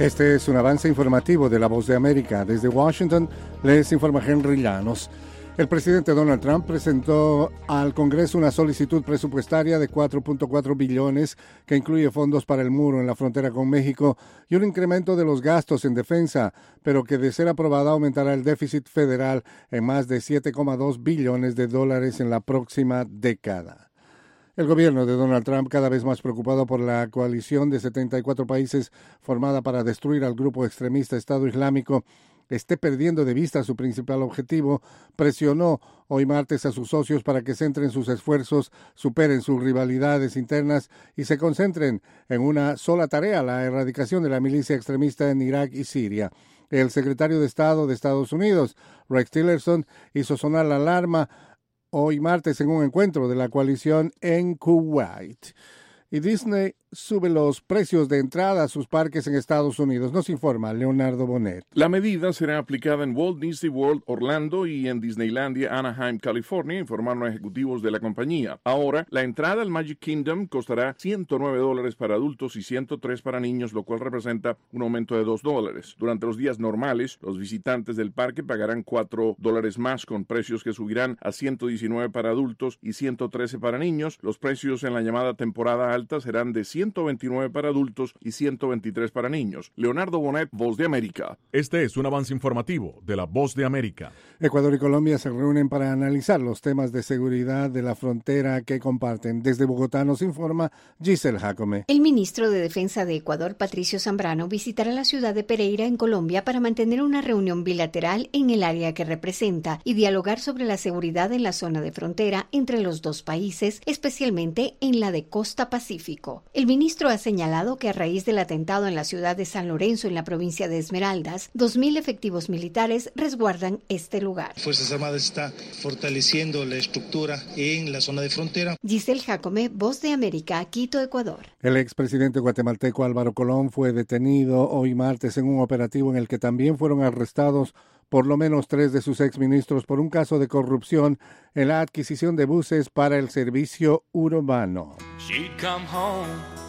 Este es un avance informativo de La Voz de América. Desde Washington les informa Henry Llanos. El presidente Donald Trump presentó al Congreso una solicitud presupuestaria de 4.4 billones que incluye fondos para el muro en la frontera con México y un incremento de los gastos en defensa, pero que de ser aprobada aumentará el déficit federal en más de 7,2 billones de dólares en la próxima década. El gobierno de Donald Trump, cada vez más preocupado por la coalición de 74 países formada para destruir al grupo extremista Estado Islámico, esté perdiendo de vista su principal objetivo, presionó hoy martes a sus socios para que centren sus esfuerzos, superen sus rivalidades internas y se concentren en una sola tarea, la erradicación de la milicia extremista en Irak y Siria. El secretario de Estado de Estados Unidos, Rex Tillerson, hizo sonar la alarma hoy martes en un encuentro de la coalición en Kuwait. Y Disney sube los precios de entrada a sus parques en Estados Unidos. Nos informa Leonardo Bonet. La medida será aplicada en Walt Disney World Orlando y en Disneylandia Anaheim, California, informaron ejecutivos de la compañía. Ahora, la entrada al Magic Kingdom costará $109 para adultos y $103 para niños, lo cual representa un aumento de $2. Durante los días normales, los visitantes del parque pagarán $4 más, con precios que subirán a $119 para adultos y $113 para niños. Los precios en la llamada temporada alta serán de $129 para adultos y $123 para niños. Leonardo Bonet, Voz de América. Este es un avance informativo de La Voz de América. Ecuador y Colombia se reúnen para analizar los temas de seguridad de la frontera que comparten. Desde Bogotá nos informa Giselle Jacome. El ministro de Defensa de Ecuador, Patricio Zambrano, visitará la ciudad de Pereira, en Colombia, para mantener una reunión bilateral en el área que representa y dialogar sobre la seguridad en la zona de frontera entre los dos países, especialmente en la de Costa Pacífico. El ministro ha señalado que a raíz del atentado en la ciudad de San Lorenzo, en la provincia de Esmeraldas, 2.000 efectivos militares resguardan este lugar. Fuerzas Armadas está fortaleciendo la estructura en la zona de frontera. Giselle Jacome, Voz de América, Quito, Ecuador. El expresidente guatemalteco Álvaro Colón fue detenido hoy martes en un operativo en el que también fueron arrestados por lo menos 3 de sus exministros por un caso de corrupción en la adquisición de buses para el servicio urbano. She'd come home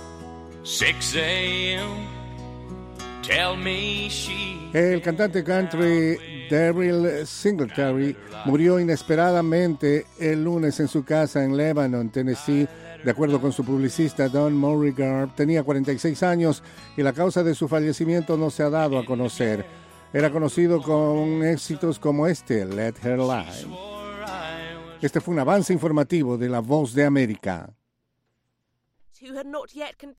6 a.m. Tell me she... El cantante country Daryl Singletary murió inesperadamente el lunes en su casa en Lebanon, Tennessee. De acuerdo con su publicista Don Morrigar, tenía 46 años y la causa de su fallecimiento no se ha dado a conocer. Era conocido con éxitos como este, Let Her Lie. Este fue un avance informativo de La Voz de América.